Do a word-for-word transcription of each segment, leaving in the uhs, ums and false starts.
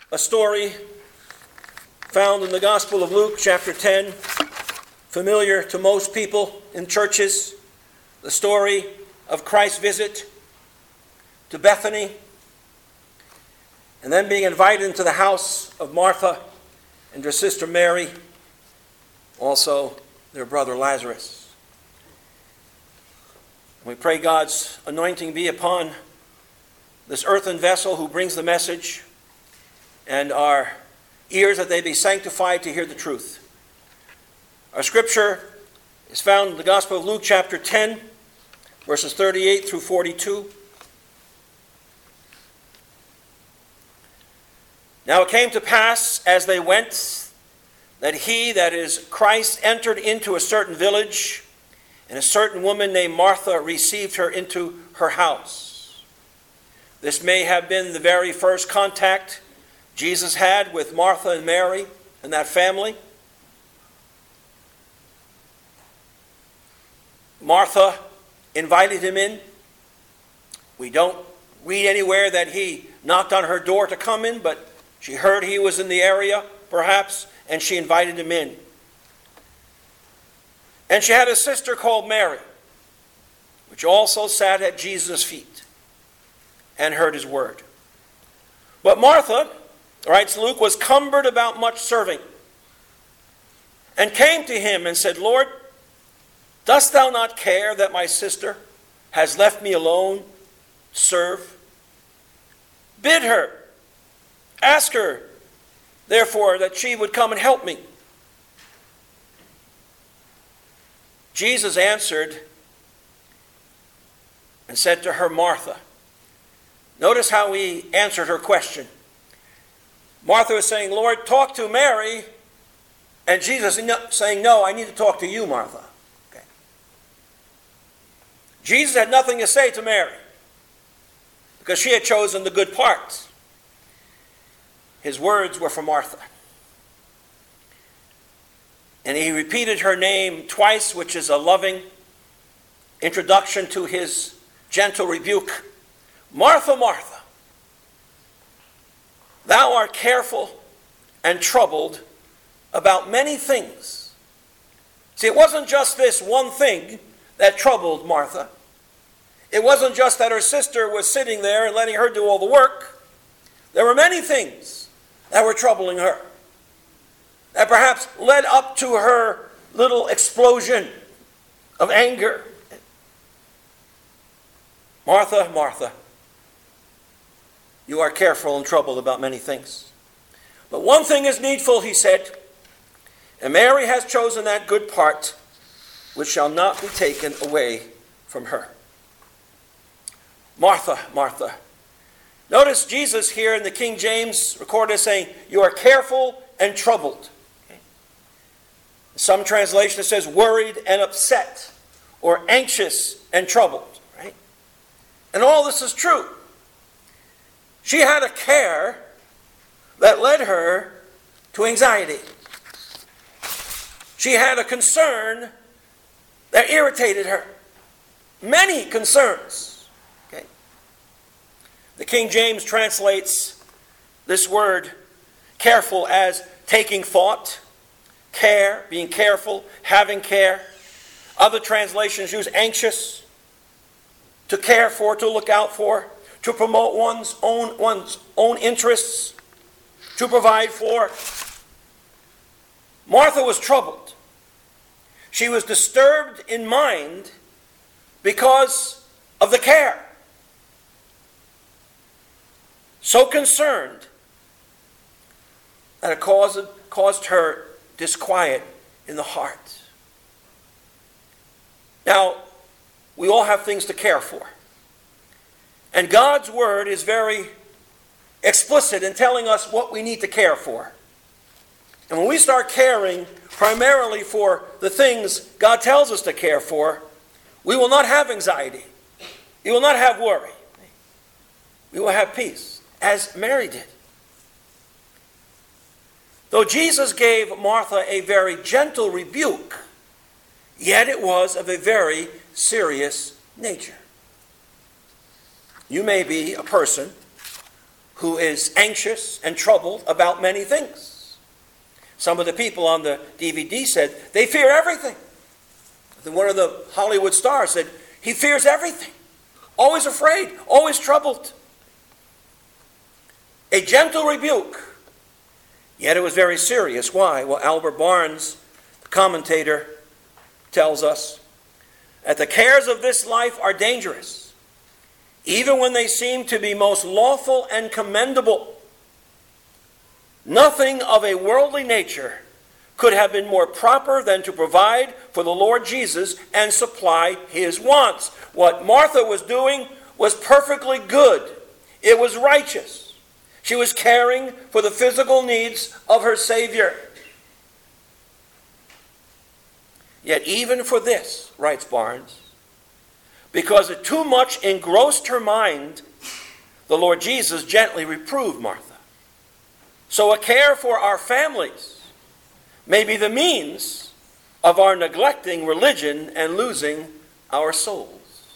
a story found in the Gospel of Luke, chapter ten, familiar to most people in churches, the story of Christ's visit to Bethany, and then being invited into the house of Martha and her sister Mary, also their brother Lazarus. We pray God's anointing be upon this earthen vessel who brings the message, and our ears that they be sanctified to hear the truth. Our scripture is found in the Gospel of Luke, chapter ten, verses thirty-eight through forty-two. Now it came to pass, as they went, that he, that is Christ, entered into a certain village, and a certain woman named Martha received her into her house. This may have been the very first contact Jesus had with Martha and Mary and that family. Martha invited him in. We don't read anywhere that he knocked on her door to come in, but she heard he was in the area, perhaps, and she invited him in. And she had a sister called Mary, which also sat at Jesus' feet and heard his word. But Martha, writes Luke, was cumbered about much serving, and came to him and said, Lord, dost thou not care that my sister has left me alone to serve? Bid her, ask her, therefore, that she would come and help me. Jesus answered and said to her, Martha. Notice how he answered her question. Martha was saying, Lord, talk to Mary. And Jesus is saying, no, I need to talk to you, Martha. Okay. Jesus had nothing to say to Mary because she had chosen the good part. His words were for Martha. And he repeated her name twice, which is a loving introduction to his gentle rebuke. Martha, Martha, thou art careful and troubled about many things. See, it wasn't just this one thing that troubled Martha. It wasn't just that her sister was sitting there and letting her do all the work. There were many things that were troubling her, that perhaps led up to her little explosion of anger. Martha, Martha, you are careful and troubled about many things. But one thing is needful, he said, and Mary has chosen that good part, which shall not be taken away from her. Martha, Martha. Notice Jesus here in the King James recorded as saying, you are careful and troubled. Okay. Some translation it says worried and upset, or anxious and troubled. Right? And all this is true. She had a care that led her to anxiety. She had a concern that irritated her. Many concerns. Okay. The King James translates this word careful as taking thought, care, being careful, having care. Other translations use anxious, to care for, to look out for, to promote one's own, one's own interests, to provide for. Martha was troubled. She was disturbed in mind because of the care. So concerned that it caused, caused her disquiet in the heart. Now, we all have things to care for. And God's word is very explicit in telling us what we need to care for. And when we start caring primarily for the things God tells us to care for, we will not have anxiety. We will not have worry. We will have peace, as Mary did. Though Jesus gave Martha a very gentle rebuke, yet it was of a very serious nature. You may be a person who is anxious and troubled about many things. Some of the people on the D V D said they fear everything. One of the Hollywood stars said he fears everything. Always afraid, always troubled. A gentle rebuke, yet it was very serious. Why? Well, Albert Barnes, the commentator, tells us that the cares of this life are dangerous, even when they seem to be most lawful and commendable. Nothing of a worldly nature could have been more proper than to provide for the Lord Jesus and supply his wants. What Martha was doing was perfectly good. It was righteous. She was caring for the physical needs of her Savior. Yet even for this, writes Barnes, because it too much engrossed her mind, the Lord Jesus gently reproved Martha. So a care for our families may be the means of our neglecting religion and losing our souls.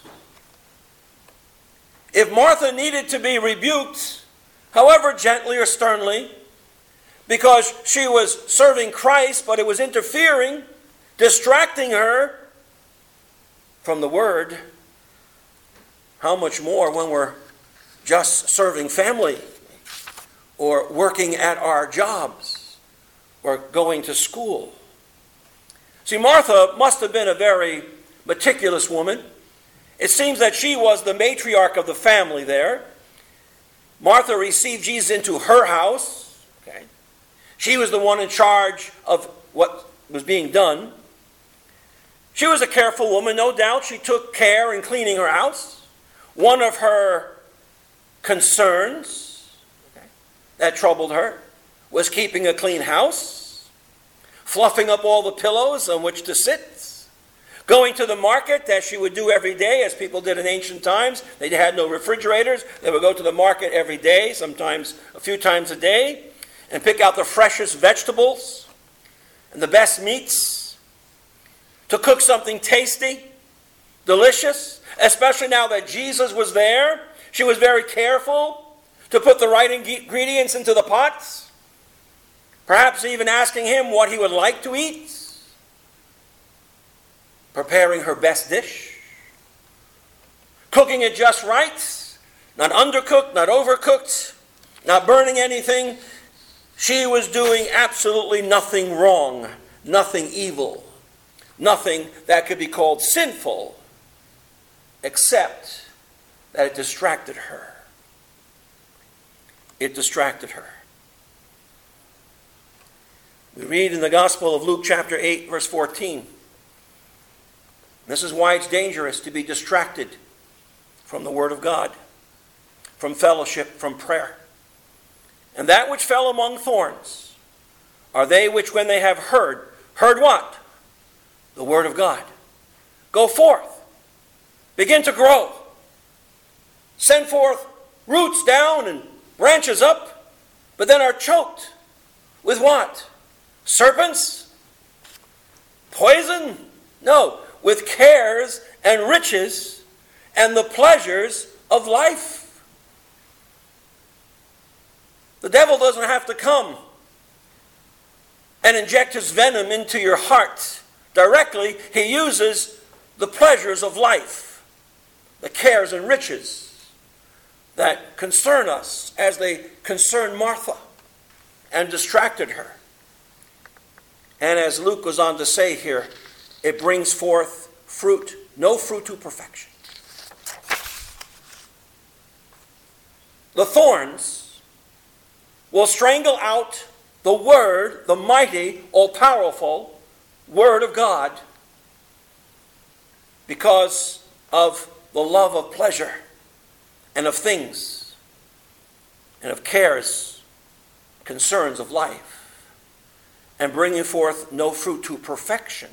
If Martha needed to be rebuked, however gently or sternly, because she was serving Christ, but it was interfering, distracting her from the Word, how much more when we're just serving family or working at our jobs or going to school. See, Martha must have been a very meticulous woman. It seems that she was the matriarch of the family there. Martha received Jesus into her house. Okay. She was the one in charge of what was being done. She was a careful woman, no doubt. She took care in cleaning her house. One of her concerns okay, that troubled her was keeping a clean house, fluffing up all the pillows on which to sit, going to the market as she would do every day, as people did in ancient times. They had no refrigerators. They would go to the market every day, sometimes a few times a day, and pick out the freshest vegetables and the best meats to cook something tasty, delicious, especially now that Jesus was there. She was very careful to put the right ingredients into the pots. Perhaps even asking him what he would like to eat. Preparing her best dish. Cooking it just right. Not undercooked, not overcooked. Not burning anything. She was doing absolutely nothing wrong. Nothing evil. Nothing that could be called sinful. Except that it distracted her. It distracted her. We read in the Gospel of Luke chapter eight, verse fourteen. This is why it's dangerous to be distracted from the Word of God, from fellowship, from prayer. And that which fell among thorns are they which when they have heard, heard what? The Word of God. Go forth. Begin to grow. Send forth roots down and branches up, but then are choked with what? Serpents? Poison? No, with cares and riches and the pleasures of life. The devil doesn't have to come and inject his venom into your heart directly. He uses the pleasures of life, the cares and riches that concern us as they concern Martha and distracted her. And as Luke goes on to say here, it brings forth fruit, no fruit to perfection. The thorns will strangle out the Word, the mighty, all-powerful Word of God, because of the love of pleasure and of things and of cares, concerns of life, and bringing forth no fruit to perfection.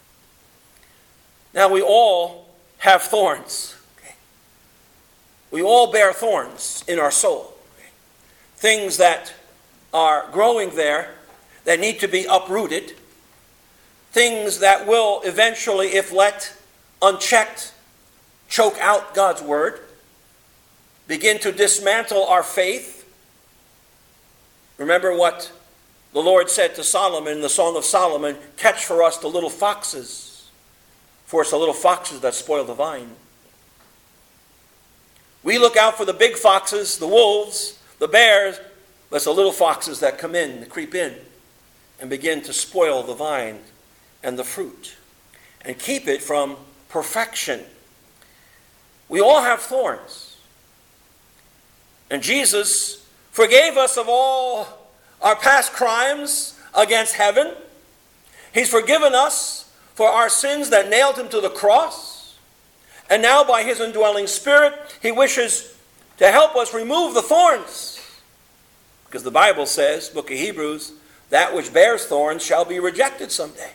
Now we all have thorns. Okay? We all bear thorns in our soul. Okay? Things that are growing there that need to be uprooted. Things that will eventually, if let unchecked, choke out God's Word. Begin to dismantle our faith Remember what the Lord said to Solomon in the Song of Solomon, catch for us the little foxes, for it's the little foxes that spoil the vine. We look out for the big foxes, the wolves, the bears, but it's the little foxes that come in, that creep in, and begin to spoil the vine and the fruit, and keep it from perfection. We all have thorns. And Jesus forgave us of all our past crimes against heaven. He's forgiven us for our sins that nailed him to the cross. And now by his indwelling Spirit, he wishes to help us remove the thorns. Because the Bible says, book of Hebrews, that which bears thorns shall be rejected someday.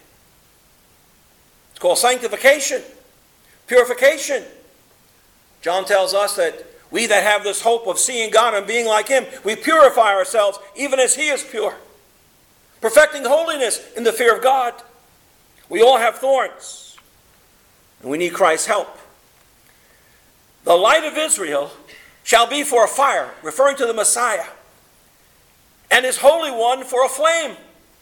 It's called sanctification, purification. John tells us that we that have this hope of seeing God and being like him, we purify ourselves even as he is pure, perfecting holiness in the fear of God. We all have thorns, and we need Christ's help. The light of Israel shall be for a fire, referring to the Messiah, and his Holy One for a flame.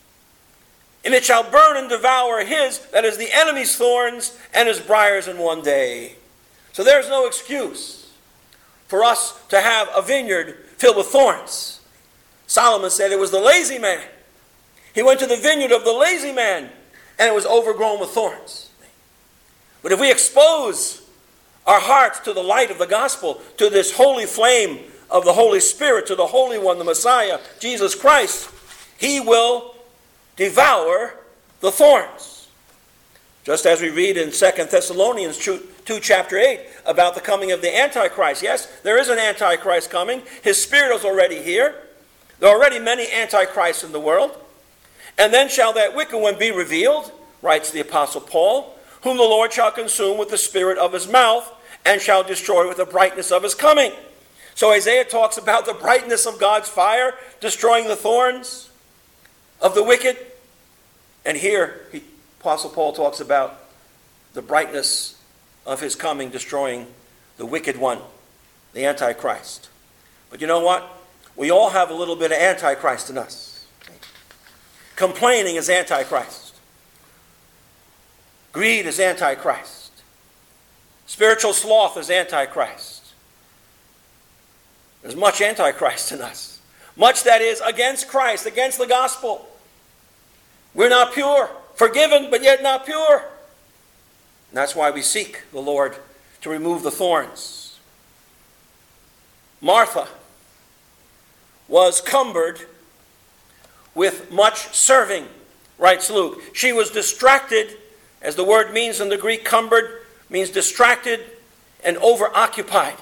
And it shall burn and devour his, that is the enemy's thorns, and his briars in one day. So there's no excuse for us to have a vineyard filled with thorns. Solomon said it was the lazy man. He went to the vineyard of the lazy man, and it was overgrown with thorns. But if we expose our hearts to the light of the gospel, to this holy flame of the Holy Spirit, to the Holy One, the Messiah, Jesus Christ, he will devour the thorns. Just as we read in Second Thessalonians two, chapter eight, about the coming of the Antichrist. Yes, there is an Antichrist coming. His spirit is already here. There are already many Antichrists in the world. And then shall that wicked one be revealed, writes the Apostle Paul, whom the Lord shall consume with the spirit of his mouth, and shall destroy with the brightness of his coming. So Isaiah talks about the brightness of God's fire, destroying the thorns of the wicked. And here, he, Apostle Paul talks about the brightness of his coming, destroying the wicked one, the Antichrist. But you know what? We all have a little bit of Antichrist in us. Complaining is Antichrist. Greed is Antichrist. Spiritual sloth is Antichrist. There's much Antichrist in us. Much that is against Christ, against the gospel. We're not pure. Forgiven, but yet not pure. And that's why we seek the Lord to remove the thorns. Martha was cumbered with much serving, writes Luke. She was distracted, as the word means in the Greek. Cumbered means distracted and overoccupied.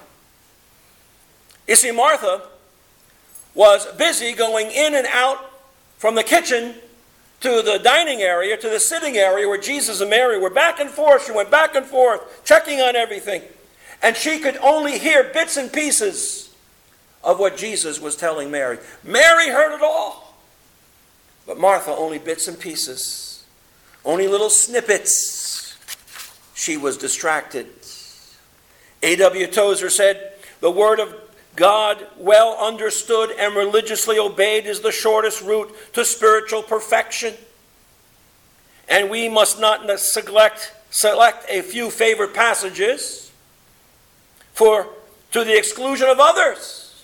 You see, Martha was busy going in and out from the kitchen to the dining area, to the sitting area where Jesus and Mary were back and forth. She went back and forth, checking on everything. And she could only hear bits and pieces of what Jesus was telling Mary. Mary heard it all. But Martha, only bits and pieces. Only little snippets. She was distracted. A W Tozer said, the word of God, well understood and religiously obeyed, is the shortest route to spiritual perfection. And we must not neglect select a few favorite passages for to the exclusion of others.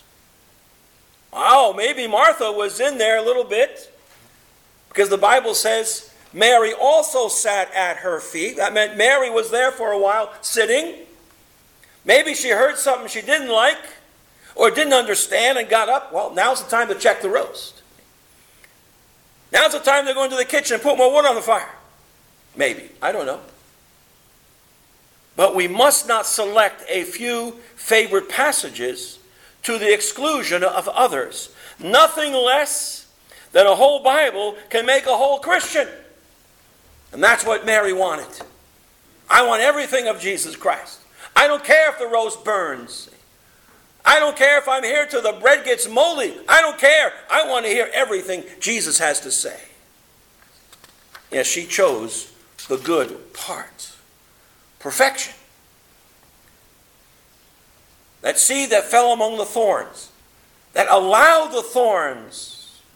Wow, maybe Martha was in there a little bit, because the Bible says Mary also sat at her feet. That meant Mary was there for a while sitting. Maybe she heard something she didn't like, or didn't understand and got up. Well, now's the time to check the roast. Now's the time to go into the kitchen and put more wood on the fire. Maybe. I don't know. But we must not select a few favorite passages to the exclusion of others. Nothing less than a whole Bible can make a whole Christian. And that's what Mary wanted. I want everything of Jesus Christ. I don't care if the roast burns. I don't care if I'm here till the bread gets moldy. I don't care. I want to hear everything Jesus has to say. Yes, she chose the good part. Perfection. That seed that fell among the thorns, that allowed the thorns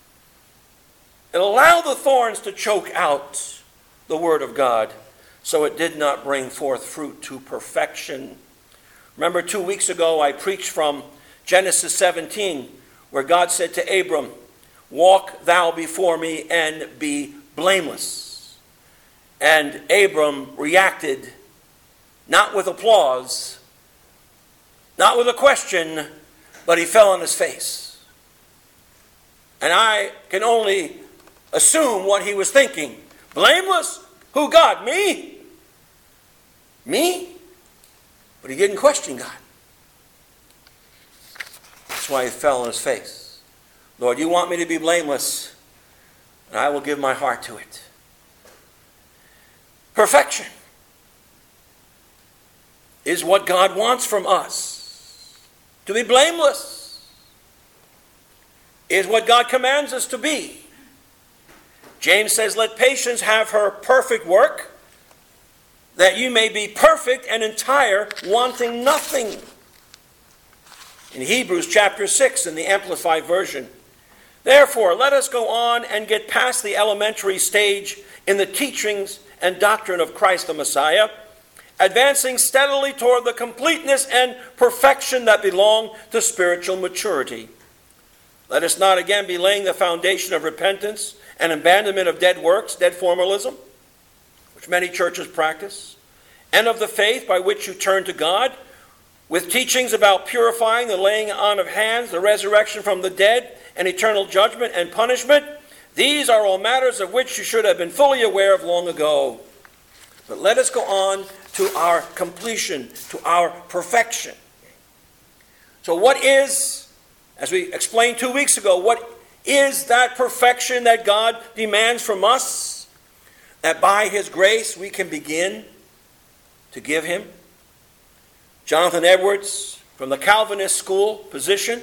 and allowed the thorns to choke out the word of God, so it did not bring forth fruit to perfection. Remember, two weeks ago I preached from Genesis seventeen, where God said to Abram, "Walk thou before me and be blameless." And Abram reacted not with applause, not with a question, but he fell on his face. And I can only assume what he was thinking. Blameless? Who, God? Me? Me? But he didn't question God. That's why he fell on his face. Lord, you want me to be blameless, and I will give my heart to it. Perfection is what God wants from us. To be blameless is what God commands us to be. James says, "Let patience have her perfect work, that you may be perfect and entire, wanting nothing." In Hebrews chapter six, in the Amplified Version, "Therefore, let us go on and get past the elementary stage in the teachings and doctrine of Christ the Messiah, advancing steadily toward the completeness and perfection that belong to spiritual maturity. Let us not again be laying the foundation of repentance and abandonment of dead works, dead formalism, which many churches practice, and of the faith by which you turn to God, with teachings about purifying, the laying on of hands, the resurrection from the dead, and eternal judgment and punishment. These are all matters of which you should have been fully aware of long ago. But let us go on to our completion, to our perfection." So what is, as we explained two weeks ago, what is that perfection that God demands from us, that by his grace we can begin to give him? Jonathan Edwards, from the Calvinist school position,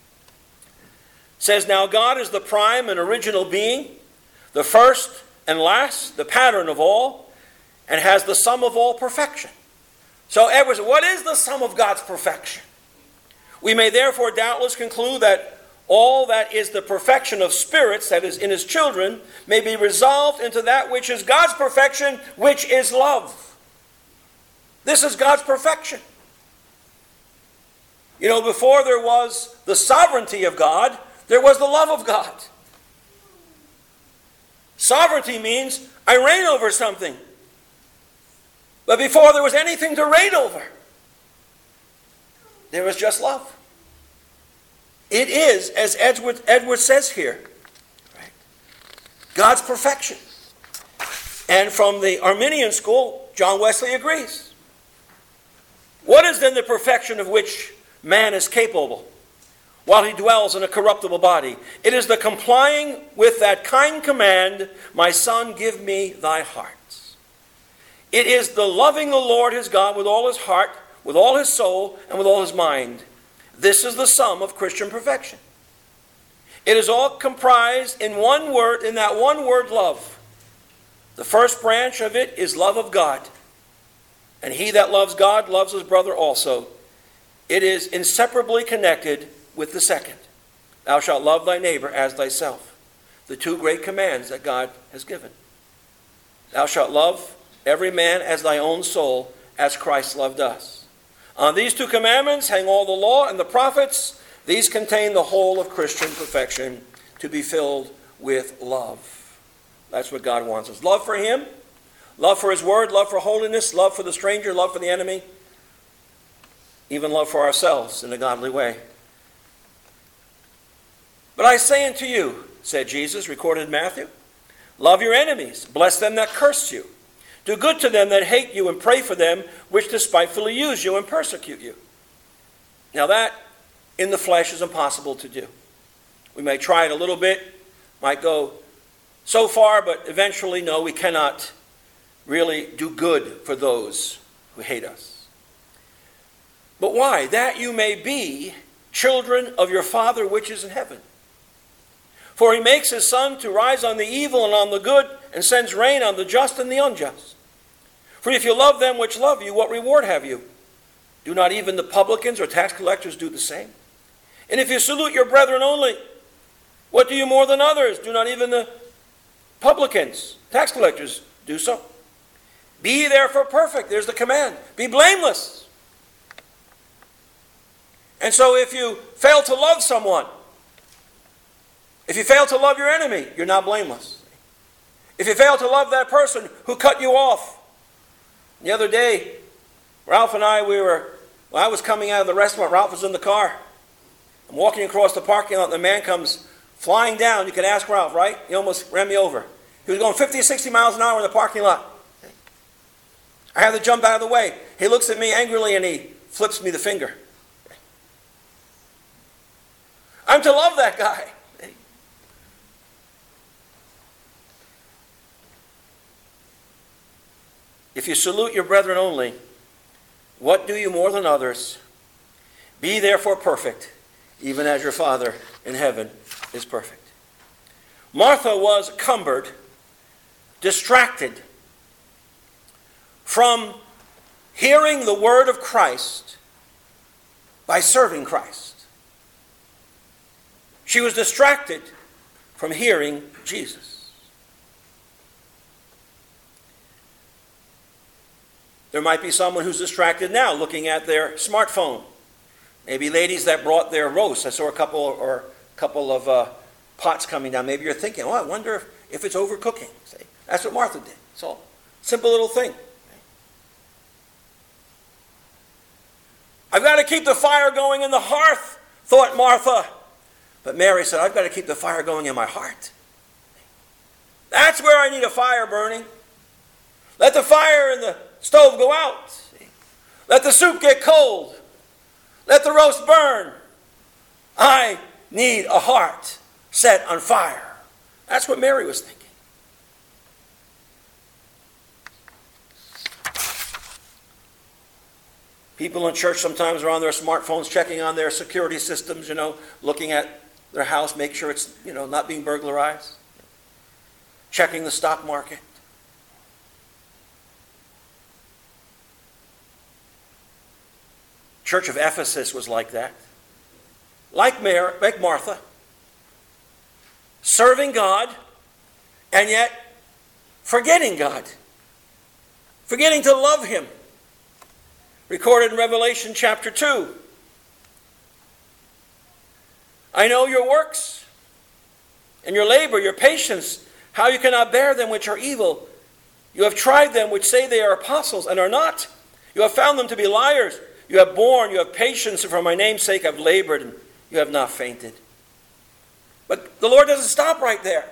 says, "Now God is the prime and original being, the first and last, the pattern of all, and has the sum of all perfection." So Edwards, what is the sum of God's perfection? We may therefore doubtless conclude that all that is the perfection of spirits, that is, in his children, may be resolved into that which is God's perfection, which is love. This is God's perfection. You know, before there was the sovereignty of God, there was the love of God. Sovereignty means I reign over something. But before there was anything to reign over, there was just love. It is, as Edward, Edward says here, right, God's perfection. And from the Arminian school, John Wesley agrees. What is then the perfection of which man is capable while he dwells in a corruptible body? It is the complying with that kind command, "My son, give me thy heart." It is the loving the Lord his God with all his heart, with all his soul, and with all his mind. This is the sum of Christian perfection. It is all comprised in one word, in that one word, love. The first branch of it is love of God. And he that loves God loves his brother also. It is inseparably connected with the second. Thou shalt love thy neighbor as thyself. The two great commands that God has given. Thou shalt love every man as thy own soul, as Christ loved us. On these two commandments hang all the law and the prophets. These contain the whole of Christian perfection, to be filled with love. That's what God wants us. Love for him, love for his word, love for holiness, love for the stranger, love for the enemy, even love for ourselves in a godly way. "But I say unto you," said Jesus, recorded in Matthew, "love your enemies, bless them that curse you. Do good to them that hate you, and pray for them which despitefully use you and persecute you." Now that, in the flesh, is impossible to do. We may try it a little bit, might go so far, but eventually, no, we cannot really do good for those who hate us. But why? That you may be children of your Father which is in heaven. For he makes his sun to rise on the evil and on the good, and sends rain on the just and the unjust. For if you love them which love you, what reward have you? Do not even the publicans or tax collectors do the same? And if you salute your brethren only, what do you more than others? Do not even the Publicans, tax collectors, do so. Be therefore perfect. There's the command. Be blameless. And so if you fail to love someone, if you fail to love your enemy, you're not blameless. If you fail to love that person who cut you off. The other day, Ralph and I, we were, when I was coming out of the restaurant, Ralph was in the car. I'm walking across the parking lot and the man comes flying down. You can ask Ralph, right? He almost ran me over. He was going fifty or sixty miles an hour in the parking lot. I had to jump out of the way. He looks at me angrily and he flips me the finger. I'm to love that guy. If you salute your brethren only, what do you more than others? Be therefore perfect, even as your Father in heaven is perfect. Martha was cumbered, distracted from hearing the word of Christ by serving Christ. She was distracted from hearing Jesus. There might be someone who's distracted now looking at their smartphone. Maybe ladies that brought their roast. I saw a couple or a couple of uh, pots coming down. Maybe you're thinking, oh, I wonder if, if it's overcooking. See? That's what Martha did. It's all simple little thing. I've got to keep the fire going in the hearth, thought Martha. But Mary said, I've got to keep the fire going in my heart. That's where I need a fire burning. Let the fire in the stove go out. Let the soup get cold. Let the roast burn. I need a heart set on fire. That's what Mary was thinking. People in church sometimes are on their smartphones checking on their security systems, you know, looking at their house, make sure it's, you know, not being burglarized. Checking the stock market. Church of Ephesus was like that. Like Mary, like Martha. Serving God and yet forgetting God. Forgetting to love Him. Recorded in Revelation chapter two. I know your works and your labor, your patience, how you cannot bear them which are evil. You have tried them which say they are apostles and are not. You have found them to be liars. You have borne, you have patience, and for my name's sake have labored, and you have not fainted. But the Lord doesn't stop right there.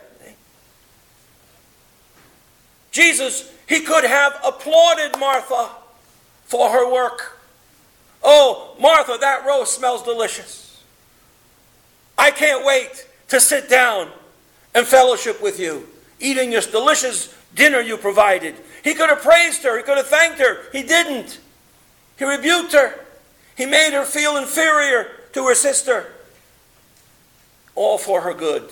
Jesus, He could have applauded Martha for her work. Oh, Martha, that roast smells delicious. I can't wait to sit down and fellowship with you, eating this delicious dinner you provided. He could have praised her. He could have thanked her. He didn't. He rebuked her. He made her feel inferior to her sister. All for her good.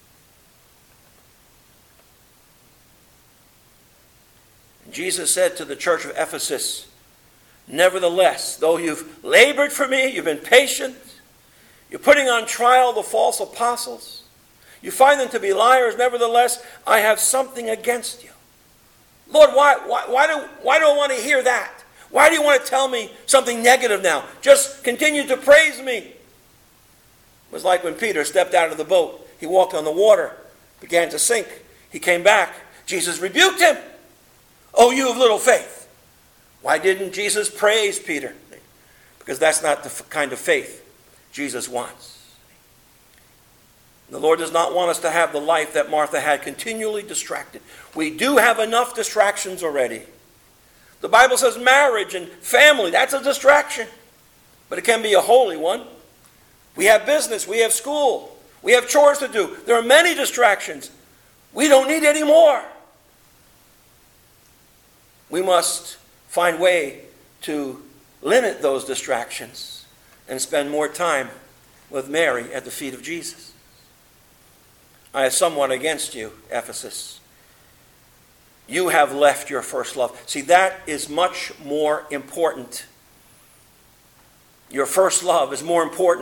And Jesus said to the church of Ephesus, nevertheless, though you've labored for me, you've been patient, you're putting on trial the false apostles, you find them to be liars, nevertheless, I have something against you. Lord, why, why, why, do, why do I want to hear that? Why do you want to tell me something negative now? Just continue to praise me. It was like when Peter stepped out of the boat. He walked on the water, began to sink. He came back. Jesus rebuked him. Oh, you of little faith. Why didn't Jesus praise Peter? Because that's not the kind of faith Jesus wants. The Lord does not want us to have the life that Martha had, continually distracted. We do have enough distractions already. The Bible says marriage and family, that's a distraction. But it can be a holy one. We have business, we have school, we have chores to do. There are many distractions. We don't need any more. We must find a way to limit those distractions and spend more time with Mary at the feet of Jesus. I have somewhat against you, Ephesus. You have left your first love. See, that is much more important. Your first love is more important than the, than the serving Christ.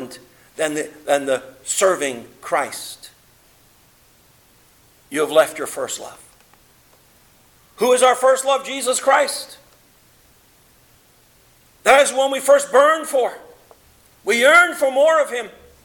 you have left your first love. Who is our first love? Jesus Christ. That is the one we first burned for. We yearn for more of him.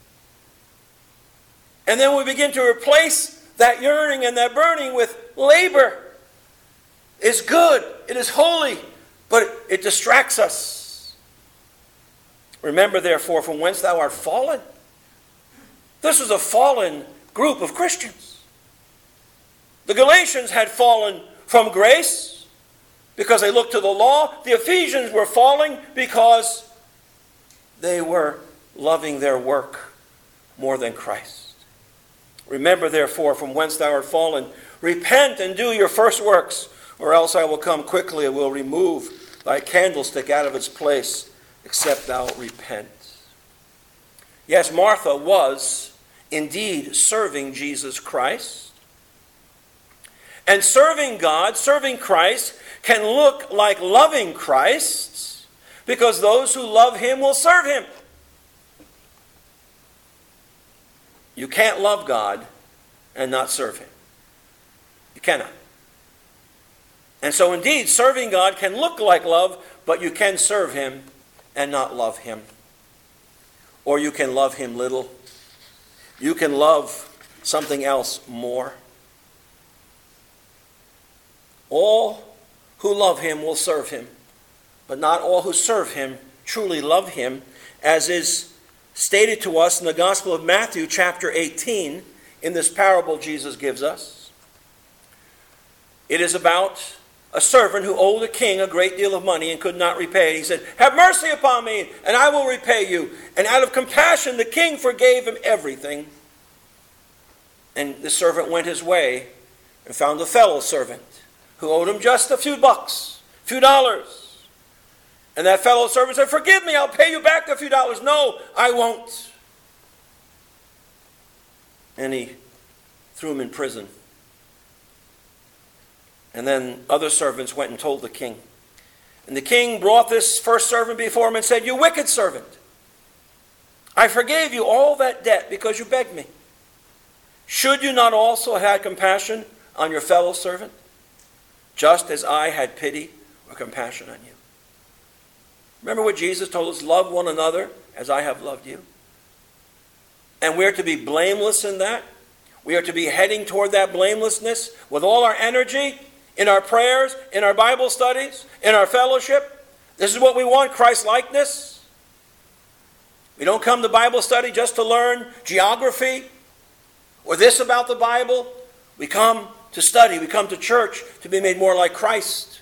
And then we begin to replace that yearning and that burning with labor. It's good. It is holy. But it distracts us. Remember, therefore, from whence thou art fallen. This was a fallen group of Christians. The Galatians had fallen from grace because they looked to the law. The Ephesians were falling because they were loving their work more than Christ. Remember, therefore, from whence thou art fallen. Repent and do your first works, or else I will come quickly and will remove thy candlestick out of its place, except thou repent. Yes, Martha was indeed serving Jesus Christ. And serving God, serving Christ, can look like loving Christ, because those who love him will serve him. You can't love God and not serve him. You cannot. And so indeed, serving God can look like love, but you can serve him and not love him. Or you can love him little. You can love something else more. All who love him will serve him, but not all who serve him truly love him, as is stated to us in the Gospel of Matthew chapter eighteen, in this parable Jesus gives us. It is about a servant who owed a king a great deal of money and could not repay it. He said, "Have mercy upon me, and I will repay you." And out of compassion, the king forgave him everything. And the servant went his way and found a fellow servant who owed him just a few bucks, a few dollars. And that fellow servant said, "Forgive me, I'll pay you back a few dollars." "No, I won't." And he threw him in prison. And then other servants went and told the king. And the king brought this first servant before him and said, "You wicked servant, I forgave you all that debt because you begged me. Should you not also have had compassion on your fellow servant, just as I had pity or compassion on you?" Remember what Jesus told us, love one another as I have loved you. And we're to be blameless in that. We are to be heading toward that blamelessness with all our energy, in our prayers, in our Bible studies, in our fellowship. This is what we want, Christ-likeness. We don't come to Bible study just to learn geography or this about the Bible. We come to study. We come to church to be made more like Christ.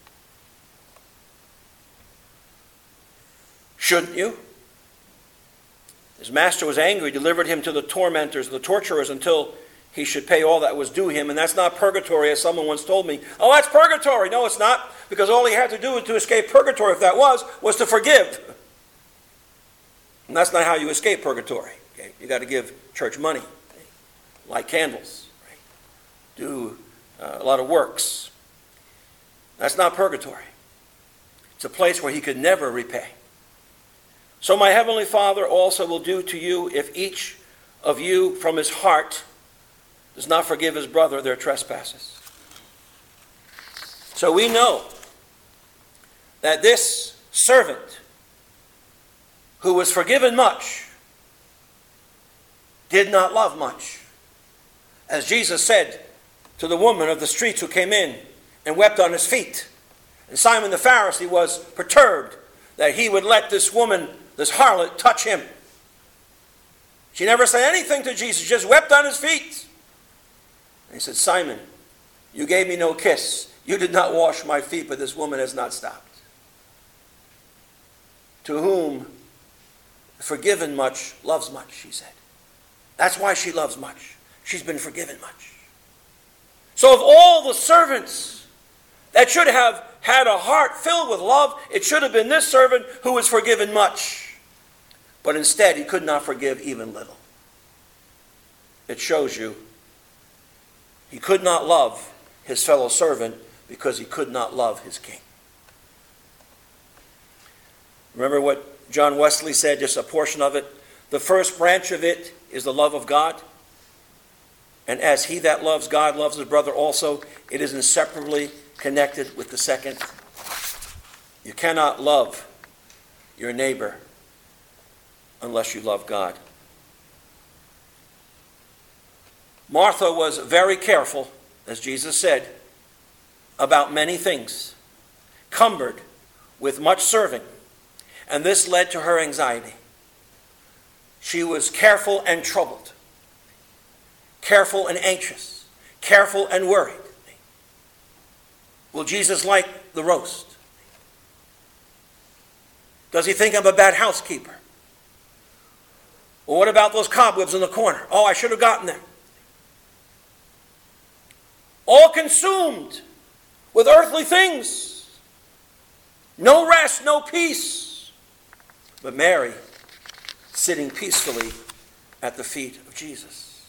Shouldn't you? His master was angry, delivered him to the tormentors, the torturers, until he should pay all that was due him. And that's not purgatory, as someone once told me. "Oh, that's purgatory." No, it's not, because all he had to do to escape purgatory, if that was, was to forgive. And that's not how you escape purgatory. Okay? You got to give church money, okay? Light candles, right? Do uh, a lot of works. That's not purgatory. It's a place where he could never repay. "So my heavenly Father also will do to you if each of you from his heart does not forgive his brother their trespasses." So we know that this servant who was forgiven much did not love much. As Jesus said to the woman of the streets who came in and wept on his feet. And Simon the Pharisee was perturbed that he would let this woman, this harlot, touch him. She never said anything to Jesus, she just wept on his feet. And he said, "Simon, you gave me no kiss. You did not wash my feet, but this woman has not stopped. To whom forgiven much loves much," she said. That's why she loves much. She's been forgiven much. So of all the servants that should have had a heart filled with love, it should have been this servant who was forgiven much. But instead, he could not forgive even little. It shows you he could not love his fellow servant because he could not love his king. Remember what John Wesley said, just a portion of it. The first branch of it is the love of God. And as he that loves God loves his brother also, it is inseparably connected with the second. You cannot love your neighbor unless you love God. Martha was very careful, as Jesus said, about many things, cumbered with much serving, and this led to her anxiety. She was careful and troubled, careful and anxious, careful and worried. Will Jesus like the roast? Does he think I'm a bad housekeeper? Well, what about those cobwebs in the corner? Oh, I should have gotten them. All consumed with earthly things. No rest, no peace. But Mary, sitting peacefully at the feet of Jesus.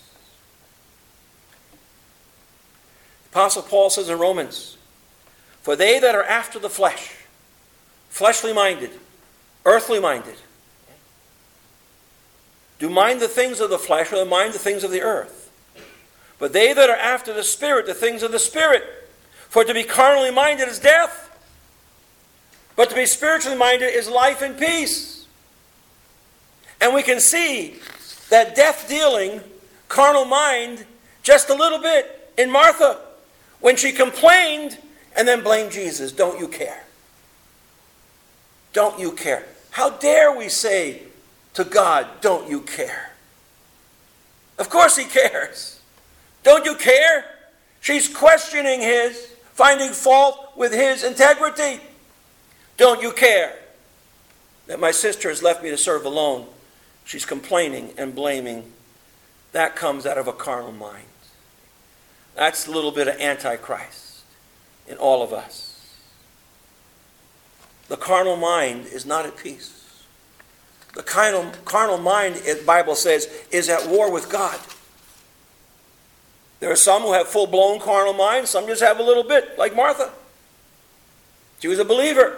The Apostle Paul says in Romans, for they that are after the flesh, fleshly minded, earthly minded, do mind the things of the flesh or mind the things of the earth. But they that are after the Spirit, the things of the Spirit. For to be carnally minded is death, but to be spiritually minded is life and peace. And we can see that death-dealing carnal mind just a little bit in Martha when she complained and then blamed Jesus. Don't you care? Don't you care? How dare we say to God, don't you care? Of course he cares. Don't you care? She's questioning his, finding fault with his integrity. Don't you care that my sister has left me to serve alone? She's complaining and blaming. That comes out of a carnal mind. That's a little bit of Antichrist in all of us. The carnal mind is not at peace. The carnal, carnal mind, the Bible says, is at war with God. There are some who have full-blown carnal minds. Some just have a little bit, like Martha. She was a believer.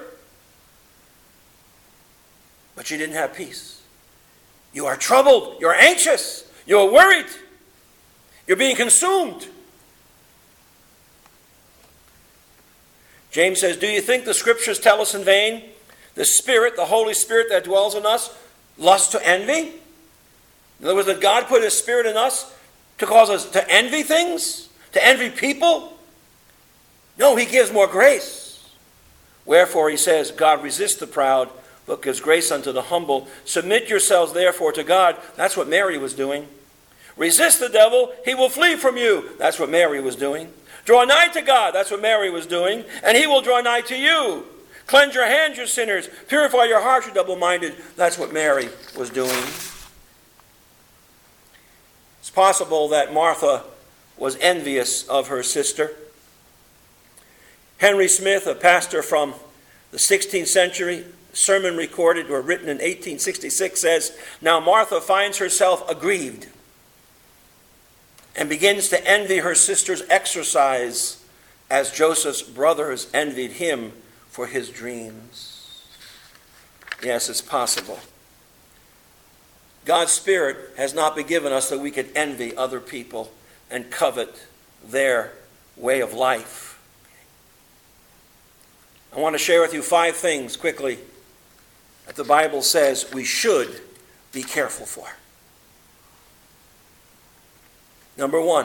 But she didn't have peace. You are troubled. You're anxious. You're worried. You're being consumed. James says, do you think the Scriptures tell us in vain? The Spirit, the Holy Spirit that dwells in us, lusts to envy? In other words, that God put His Spirit in us to cause us to envy things? To envy people? No, He gives more grace. Wherefore, he says, God resists the proud, but gives grace unto the humble. Submit yourselves therefore to God. That's what Mary was doing. Resist the devil, he will flee from you. That's what Mary was doing. Draw nigh to God. That's what Mary was doing. And he will draw nigh to you. Cleanse your hands, you sinners. Purify your hearts, you double-minded. That's what Mary was doing. It's possible that Martha was envious of her sister. Henry Smith, a pastor from the sixteenth century, sermon recorded or written in eighteen sixty-six, says, now Martha finds herself aggrieved and begins to envy her sister's exercise as Joseph's brothers envied him for his dreams. Yes, it's possible. God's Spirit has not been given us that we could envy other people and covet their way of life. I want to share with you five things quickly that the Bible says we should be careful for. Number one,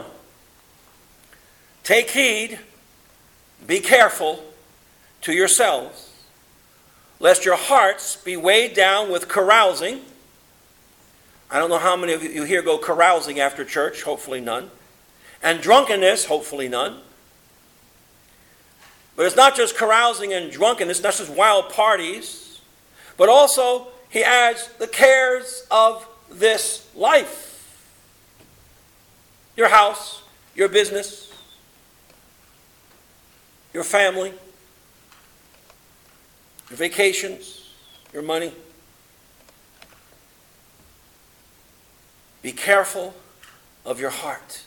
take heed, be careful to yourselves, lest your hearts be weighed down with carousing. I don't know how many of you here go carousing after church, hopefully none. And drunkenness, hopefully none. But it's not just carousing and drunkenness, not just wild parties, but also, he adds, the cares of this life. Your house, your business, your family, your vacations, your money. Be careful of your heart.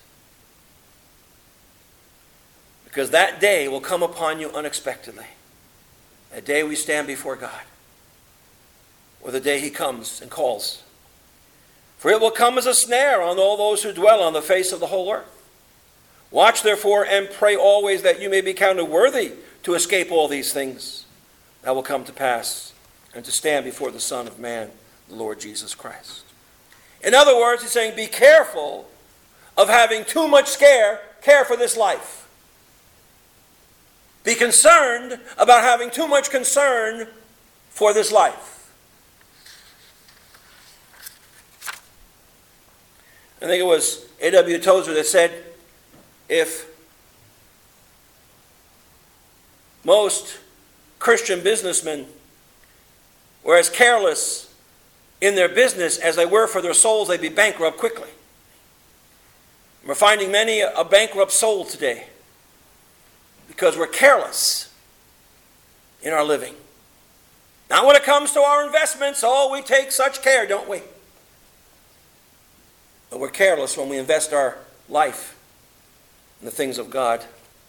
Because that day will come upon you unexpectedly. That day we stand before God. Or the day he comes and calls. For it will come as a snare on all those who dwell on the face of the whole earth. Watch therefore and pray always that you may be counted worthy to escape all these things that will come to pass and to stand before the Son of Man, the Lord Jesus Christ. In other words, he's saying be careful of having too much scare, care for this life. Be concerned about having too much concern for this life. I think it was A W Tozer that said, if most Christian businessmen were as careless in their business as they were for their souls, they'd be bankrupt quickly. We're finding many a bankrupt soul today because we're careless in our living. Now when it comes to our investments, oh, we take such care, don't we? But we're careless when we invest our life in the things of God.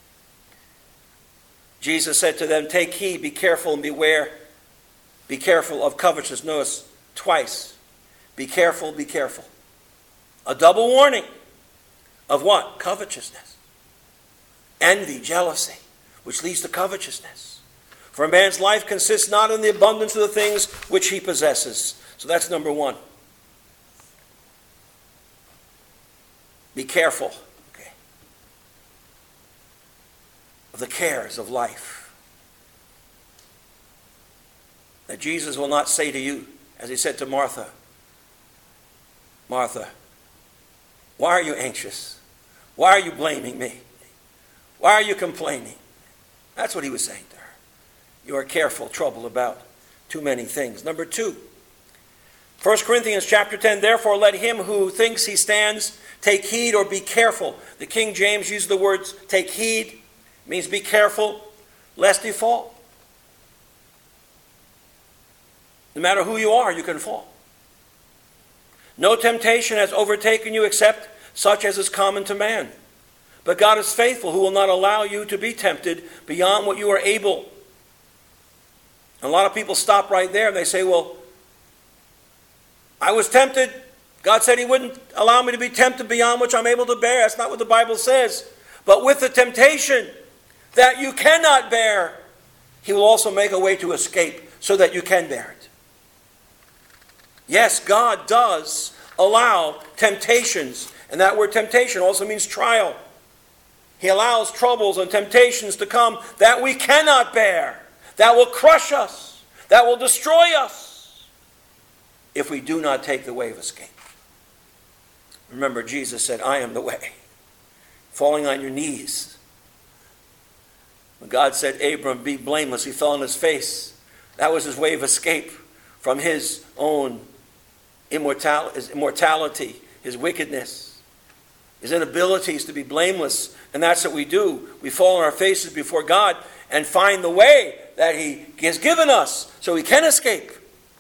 Jesus said to them, take heed, be careful and beware. Be careful of covetousness. Notice twice. Be careful, be careful. A double warning of what? Covetousness. Envy, jealousy, which leads to covetousness. For a man's life consists not in the abundance of the things which he possesses. So that's number one. Be careful, okay, of the cares of life. That Jesus will not say to you, as he said to Martha, Martha, why are you anxious? Why are you blaming me? Why are you complaining? That's what he was saying to her. You are careful, troubled about too many things. Number two, First Corinthians chapter ten, therefore let him who thinks he stands take heed or be careful. The King James used the words take heed. It means be careful lest you fall. No matter who you are, you can fall. No temptation has overtaken you except such as is common to man. But God is faithful, who will not allow you to be tempted beyond what you are able. And a lot of people stop right there and they say, well, I was tempted. God said he wouldn't allow me to be tempted beyond which I'm able to bear. That's not what the Bible says. But with the temptation that you cannot bear, he will also make a way to escape so that you can bear it. Yes, God does allow temptations. And that word temptation also means trial. He allows troubles and temptations to come that we cannot bear, that will crush us, that will destroy us if we do not take the way of escape. Remember, Jesus said, I am the way. Falling on your knees. When God said, Abram, be blameless, he fell on his face. That was his way of escape from his own immortal- his immortality, his wickedness, his inabilities to be blameless. And that's what we do. We fall on our faces before God and find the way that he has given us so we can escape.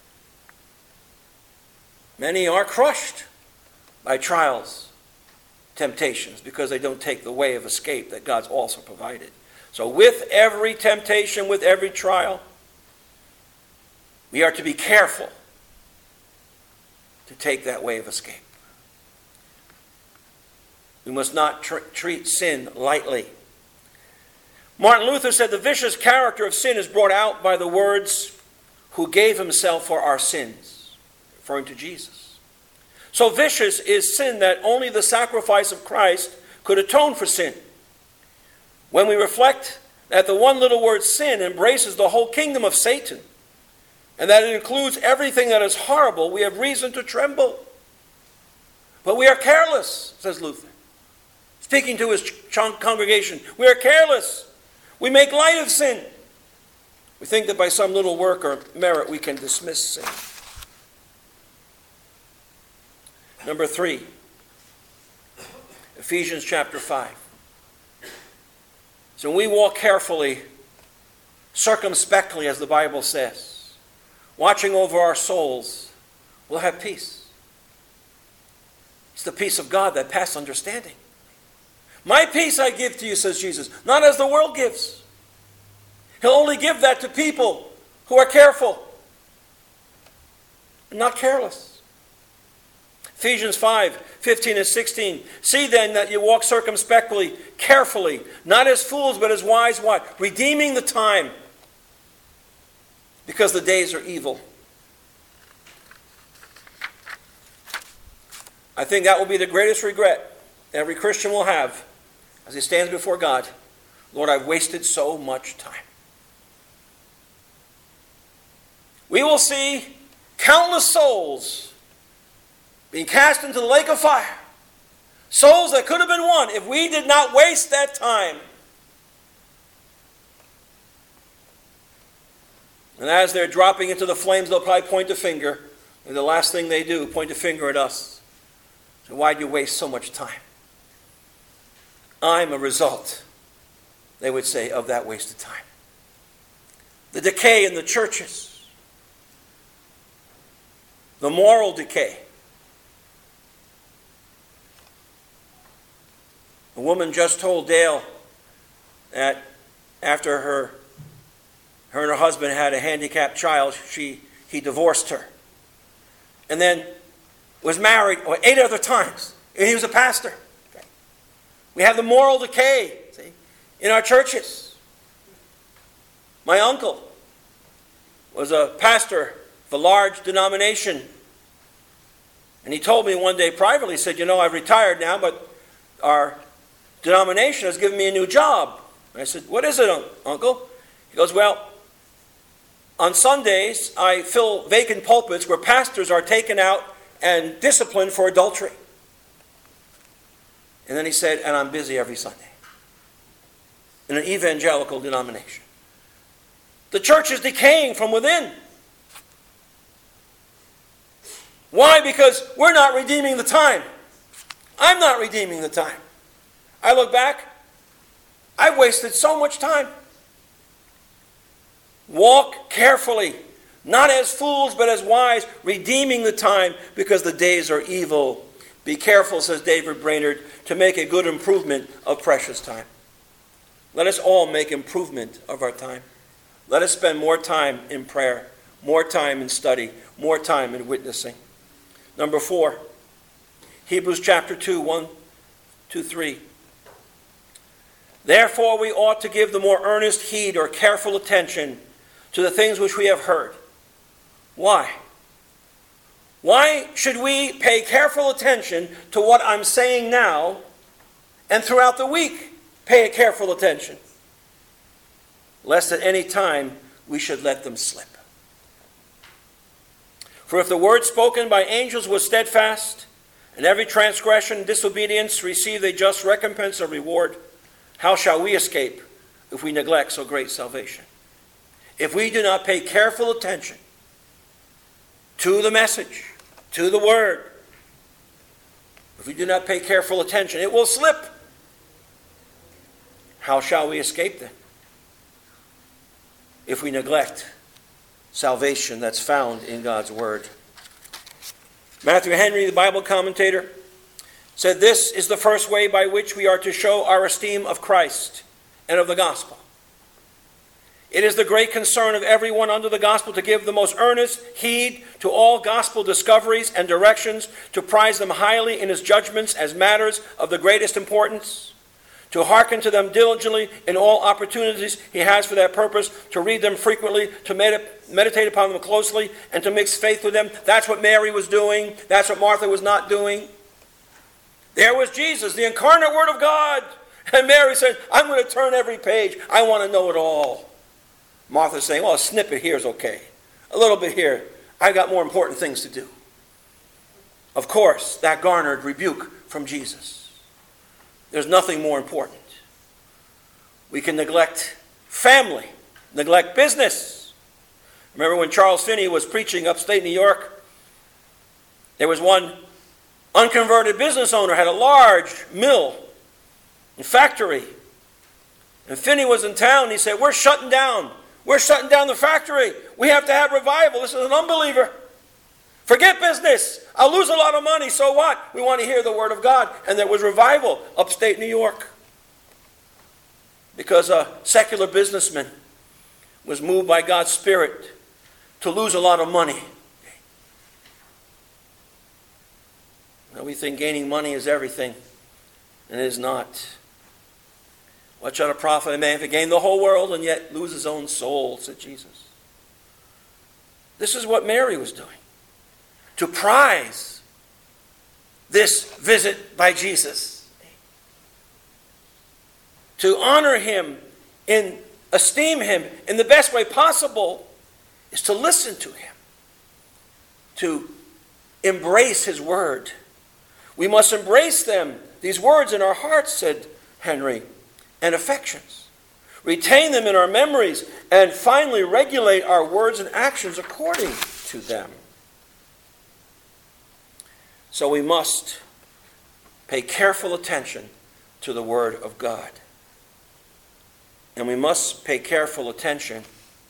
Many are crushed by trials, temptations, because they don't take the way of escape that God's also provided. So with every temptation, with every trial, we are to be careful to take that way of escape. We must not tr- treat sin lightly. Martin Luther said the vicious character of sin is brought out by the words, who gave himself for our sins, referring to Jesus. So vicious is sin that only the sacrifice of Christ could atone for sin. When we reflect that the one little word sin embraces the whole kingdom of Satan, and that it includes everything that is horrible, we have reason to tremble. But we are careless, says Luther, speaking to his congregation. We are careless. We make light of sin. We think that by some little work or merit we can dismiss sin. Number three, Ephesians chapter five. So when we walk carefully, circumspectly, as the Bible says, watching over our souls, we'll have peace. It's the peace of God that passes understanding. My peace I give to you, says Jesus, not as the world gives. He'll only give that to people who are careful and not careless. Ephesians five, fifteen and sixteen. See then that you walk circumspectly, carefully, not as fools, but as wise, what? Redeeming the time, because the days are evil. I think that will be the greatest regret every Christian will have as he stands before God. Lord, I've wasted so much time. We will see countless souls being cast into the lake of fire. Souls that could have been won if we did not waste that time. And as they're dropping into the flames, they'll probably point a finger. And the last thing they do, point a finger at us. So why'd you waste so much time? I'm a result, they would say, of that wasted time. The decay in the churches. The moral decay. A woman just told Dale that after her, her and her husband had a handicapped child, she, he divorced her. And then was married or eight other times. And he was a pastor. Okay. We have the moral decay, see, in our churches. My uncle was a pastor of a large denomination. And he told me one day privately, he said, you know, I've retired now, but our denomination has given me a new job. And I said, what is it, un- uncle? He goes, well, on Sundays, I fill vacant pulpits where pastors are taken out and disciplined for adultery. And then he said, and I'm busy every Sunday in an evangelical denomination. The church is decaying from within. Why? Because we're not redeeming the time. I'm not redeeming the time. I look back, I've wasted so much time. Walk carefully, not as fools, but as wise, redeeming the time because the days are evil. Be careful, says David Brainerd, to make a good improvement of precious time. Let us all make improvement of our time. Let us spend more time in prayer, more time in study, more time in witnessing. Number four, Hebrews chapter two, one, two, three. Therefore we ought to give the more earnest heed or careful attention to the things which we have heard. Why? Why should we pay careful attention to what I'm saying now and throughout the week pay careful attention? Lest at any time we should let them slip. For if the word spoken by angels was steadfast, and every transgression and disobedience received a just recompense or reward, how shall we escape if we neglect so great salvation? If we do not pay careful attention to the message, to the word, if we do not pay careful attention, it will slip. How shall we escape then? If we neglect salvation that's found in God's word. Matthew Henry, the Bible commentator, said this is the first way by which we are to show our esteem of Christ and of the gospel. It is the great concern of everyone under the gospel to give the most earnest heed to all gospel discoveries and directions, to prize them highly in his judgments as matters of the greatest importance, to hearken to them diligently in all opportunities he has for that purpose, to read them frequently, to med- meditate upon them closely, and to mix faith with them. That's what Mary was doing. That's what Martha was not doing. There was Jesus, the incarnate Word of God. And Mary said, I'm going to turn every page. I want to know it all. Martha's saying, well, a snippet here is okay. A little bit here. I've got more important things to do. Of course, that garnered rebuke from Jesus. There's nothing more important. We can neglect family, neglect business. Remember when Charles Finney was preaching upstate New York? There was one unconverted business owner, had a large mill and factory. And Finney was in town. He said, we're shutting down. We're shutting down the factory. We have to have revival. This is an unbeliever. Forget business. I'll lose a lot of money. So what? We want to hear the word of God. And there was revival upstate New York. Because a secular businessman was moved by God's Spirit to lose a lot of money. And we think gaining money is everything, and it is not. What shall it profit a man if he gain the whole world and yet lose his own soul, said Jesus. This is what Mary was doing, to prize this visit by Jesus, to honor him and esteem him in the best way possible, is to listen to him, to embrace his word. We must embrace them, these words, in our hearts, said Henry, and affections. Retain them in our memories, and finally regulate our words and actions according to them. So we must pay careful attention to the Word of God. And we must pay careful attention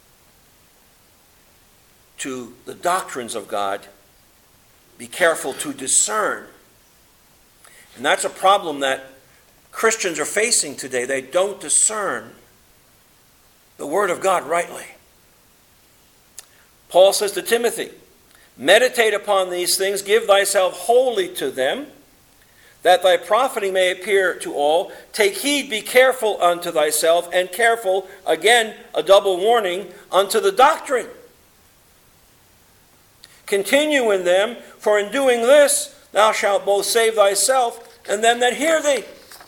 to the doctrines of God. Be careful to discern. And that's a problem that Christians are facing today. They don't discern the Word of God rightly. Paul says to Timothy, meditate upon these things, give thyself wholly to them, that thy profiting may appear to all. Take heed, be careful unto thyself, and careful, again, a double warning, unto the doctrine. Continue in them, for in doing this thou shalt both save thyself and them that hear thee.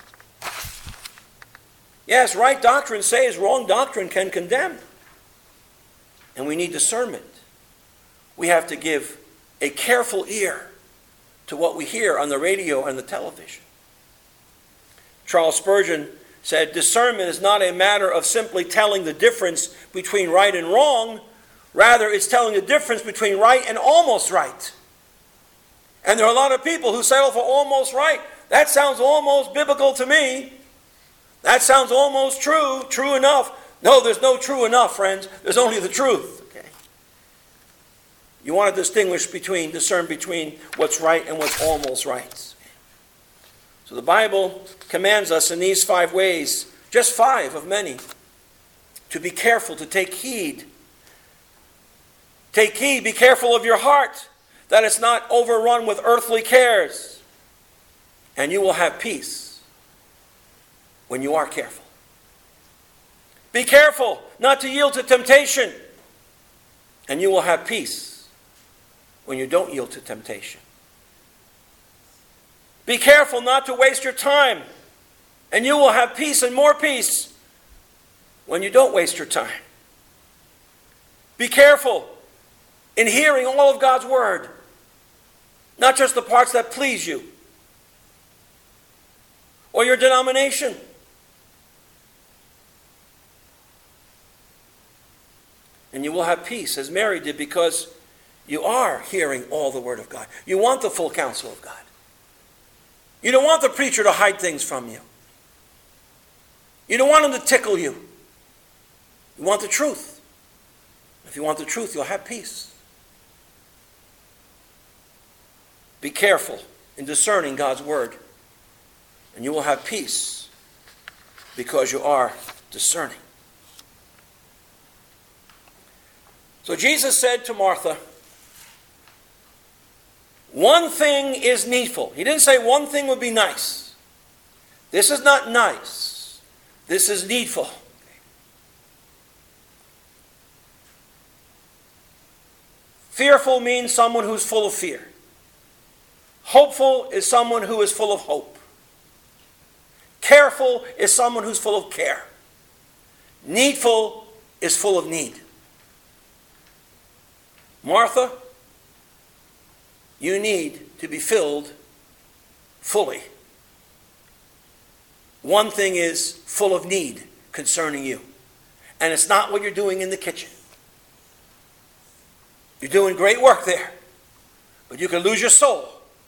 Yes, right doctrine saves, wrong doctrine can condemn. And we need discernment. We have to give a careful ear to what we hear on the radio and the television. Charles Spurgeon said, discernment is not a matter of simply telling the difference between right and wrong. Rather, it's telling the difference between right and almost right. And there are a lot of people who settle for almost right. That sounds almost biblical to me. That sounds almost true, true enough. No, there's no true enough, friends. There's only the truth. Okay. You want to distinguish between, discern between what's right and what's almost right. So the Bible commands us in these five ways, just five of many, to be careful, to take heed. Take heed, be careful of your heart, that it's not overrun with earthly cares. And you will have peace when you are careful. Be careful not to yield to temptation, and you will have peace when you don't yield to temptation. Be careful not to waste your time, and you will have peace and more peace when you don't waste your time. Be careful in hearing all of God's word, not just the parts that please you or your denomination. And you will have peace, as Mary did, because you are hearing all the word of God. You want the full counsel of God. You don't want the preacher to hide things from you. You don't want him to tickle you. You want the truth. If you want the truth, you'll have peace. Be careful in discerning God's word, and you will have peace because you are discerning. So Jesus said to Martha, one thing is needful. He didn't say one thing would be nice. This is not nice. This is needful. Fearful means someone who's full of fear. Hopeful is someone who is full of hope. Careful is someone who's full of care. Needful is full of need. Martha, you need to be filled fully. One thing is full of need concerning you. And it's not what you're doing in the kitchen. You're doing great work there. But you can lose your soul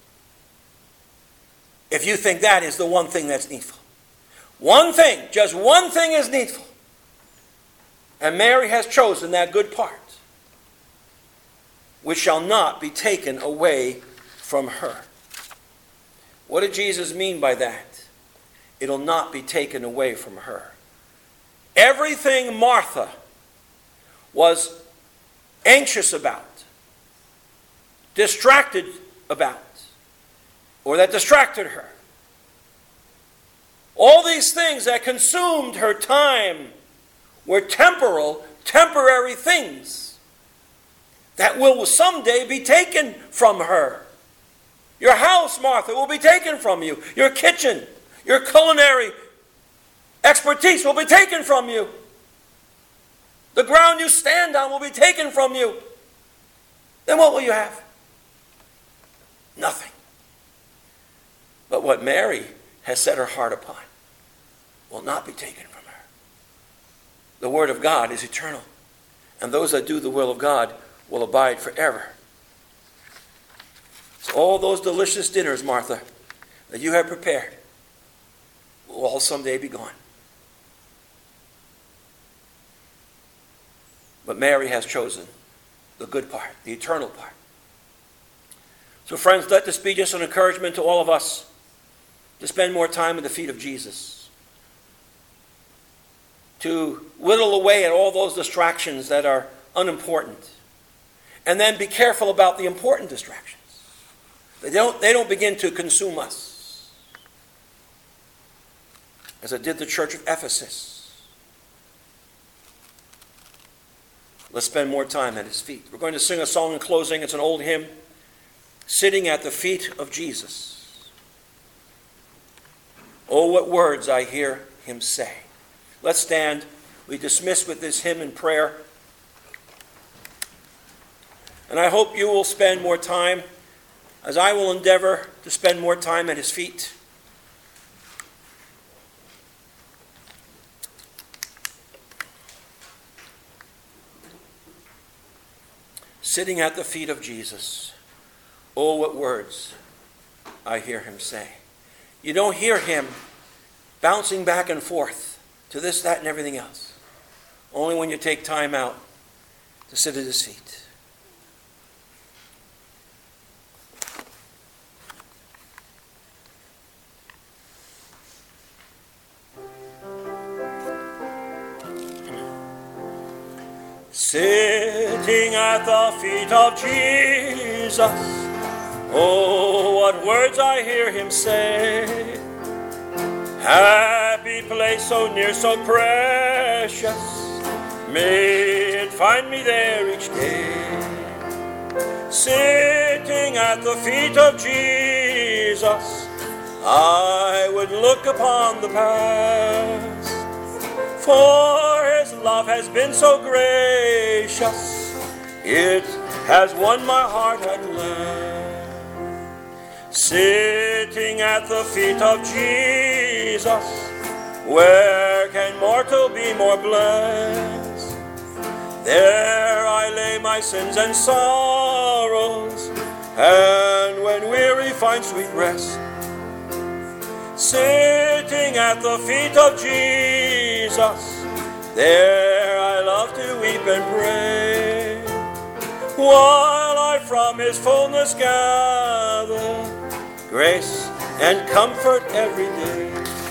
if you think that is the one thing that's needful. One thing, just one thing is needful. And Mary has chosen that good part, which shall not be taken away from her. What did Jesus mean by that? It'll not be taken away from her. Everything Martha was anxious about, distracted about, or that distracted her. All these things that consumed her time were temporal, temporary things that will someday be taken from her. Your house, Martha, will be taken from you. Your kitchen, your culinary expertise will be taken from you. The ground you stand on will be taken from you. Then what will you have? Nothing. But what Mary has set her heart upon will not be taken from her. The Word of God is eternal, and those that do the will of God will abide forever. So all those delicious dinners, Martha, that you have prepared will all someday be gone. But Mary has chosen the good part, the eternal part. So friends, let this be just an encouragement to all of us to spend more time at the feet of Jesus, to whittle away at all those distractions that are unimportant, and then be careful about the important distractions. They don't, they don't begin to consume us, as it did the church of Ephesus. Let's spend more time at his feet. We're going to sing a song in closing. It's an old hymn, Sitting at the Feet of Jesus. Oh, what words I hear him say. Let's stand. We dismiss with this hymn in prayer. And I hope you will spend more time, as I will endeavor to spend more time at his feet. Sitting at the feet of Jesus. Oh, what words I hear him say. You don't hear him bouncing back and forth to this, that, and everything else. Only when you take time out to sit at his feet. Sitting at the feet of Jesus, oh, what words I hear him say. Happy place, so near, so precious, may it find me there each day. Sitting at the feet of Jesus, I would look upon the past, for his love has been so gracious, it has won my heart at last. Sitting at the feet of Jesus, where can mortal be more blessed? There I lay my sins and sorrows, and when weary find sweet rest. Sitting at the feet of Jesus, there I love to weep and pray, while I from his fullness gather grace and comfort every day.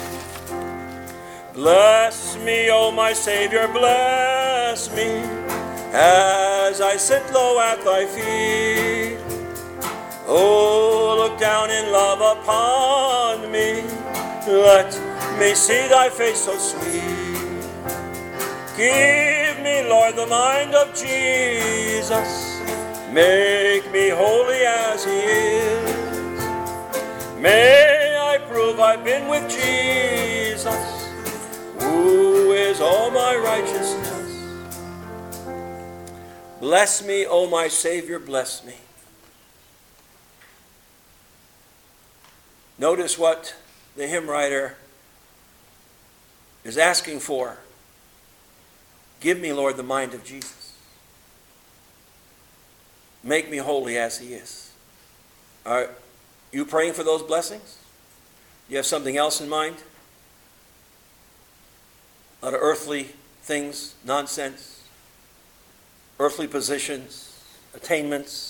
Bless me, O my Savior, bless me, as I sit low at thy feet. Oh, look down in love upon me, let me see thy face so sweet. Give me, Lord, the mind of Jesus, make me holy as he is. May I prove I've been with Jesus, who is all my righteousness. Bless me, O my Savior, bless me. Notice what the hymn writer is asking for. Give me, Lord, the mind of Jesus. Make me holy as he is. Are you praying for those blessings? Do you have something else in mind? A lot of earthly things, nonsense, earthly positions, attainments.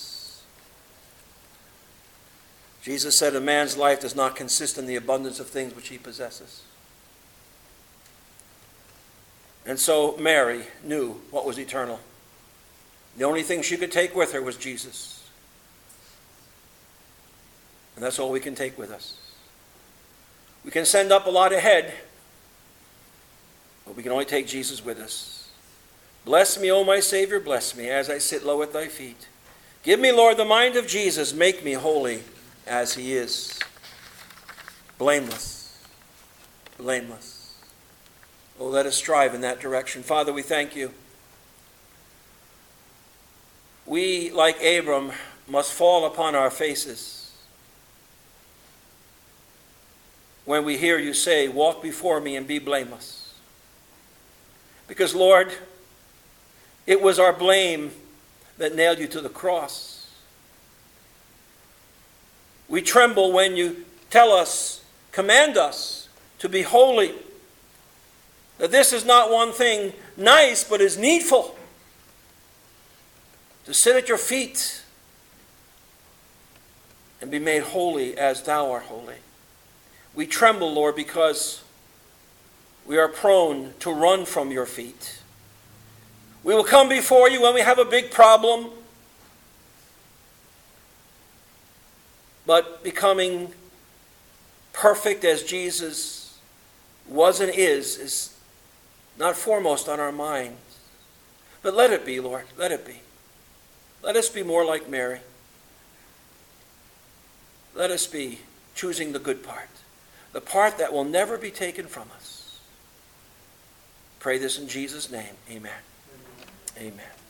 Jesus said a man's life does not consist in the abundance of things which he possesses. And so Mary knew what was eternal. The only thing she could take with her was Jesus. And that's all we can take with us. We can send up a lot ahead, but we can only take Jesus with us. Bless me, O my Savior, bless me as I sit low at thy feet. Give me, Lord, the mind of Jesus. Make me holy as he is. Blameless. Blameless. Oh, let us strive in that direction. Father, we thank you. We, like Abram, must fall upon our faces when we hear you say, walk before me and be blameless. Because, Lord, it was our blame that nailed you to the cross. We tremble when you tell us, command us to be holy. That this is not one thing nice, but is needful. To sit at your feet and be made holy as thou art holy. We tremble, Lord, because we are prone to run from your feet. We will come before you when we have a big problem. But becoming perfect as Jesus was and is, is not foremost on our minds. But let it be, Lord, let it be. Let us be more like Mary. Let us be choosing the good part, the part that will never be taken from us. Pray this in Jesus' name. Amen. Amen.